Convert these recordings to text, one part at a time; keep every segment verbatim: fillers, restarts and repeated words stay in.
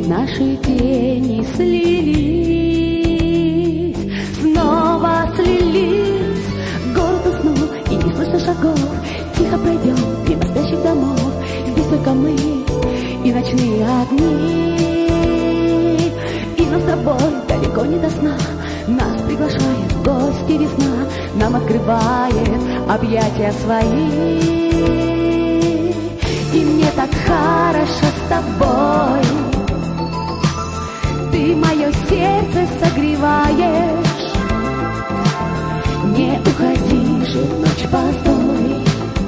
наши тени слились, снова слились. Город уснул, и не слышно шагов. Тихо пройдем мимо спящих домов. Здесь только мы и ночные огни. И нам с тобой далеко не до сна. Нас приглашает в гости весна. Нам открывает объятия свои. И мне так хорошо с тобой. Ты мое сердце согреваешь. Не уходи же в ночь, постой.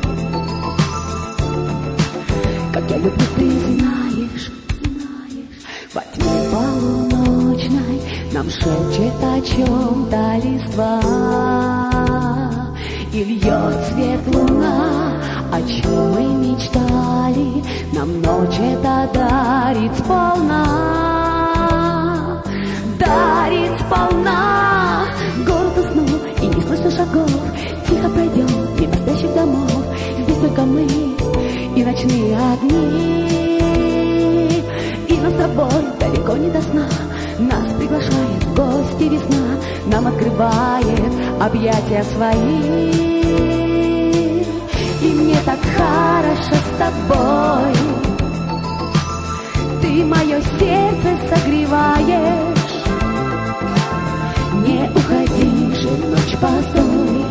Как я люблю, ты знаешь, знаешь. Во тьме полуночной нам шепчет о чем-то листва. И льет свет луна, о чем мы мечтали. Нам ночь это дарит сполна. Дарит сполна. Город уснул, и не слышно шагов. Тихо пройдем мимо спящих домов. Здесь только мы и ночные огни. И нам с тобой далеко не до сна. Нас приглашает в гости весна. Нам открывает объятия свои. И мне так хорошо с тобой. Ты мое сердце согреваешь. Не уходи же в ночь, постой.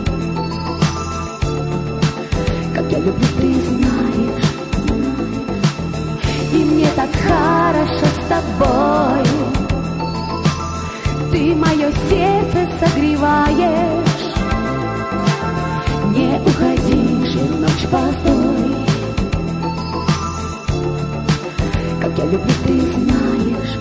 Как я люблю, ты знаешь. И мне так хорошо с тобой. Ты мое сердце согреваешь. Не уходи же в ночь, постой. Как я люблю, ты знаешь.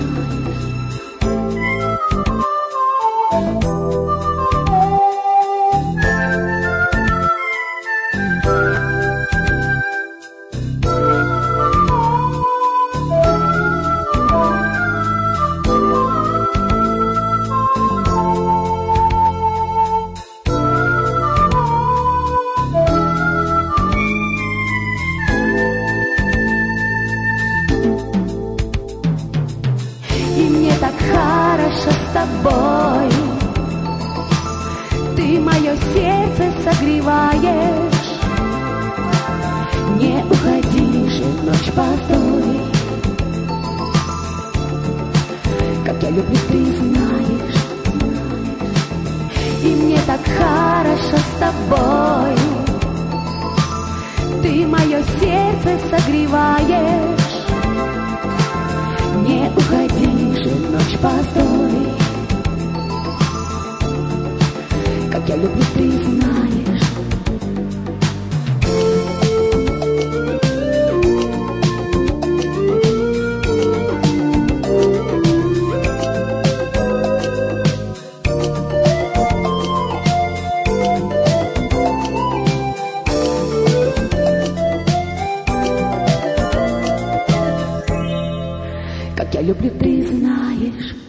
И мне так хорошо с тобой. Ты мое сердце согреваешь. Не уходи же в ночь, постой. Как я люблю, ты знаешь. И мне так хорошо с тобой. Ты мое сердце согреваешь. Не уходи же в ночь, постой. Как я люблю, ты знаешь. Как я люблю, ты знаешь.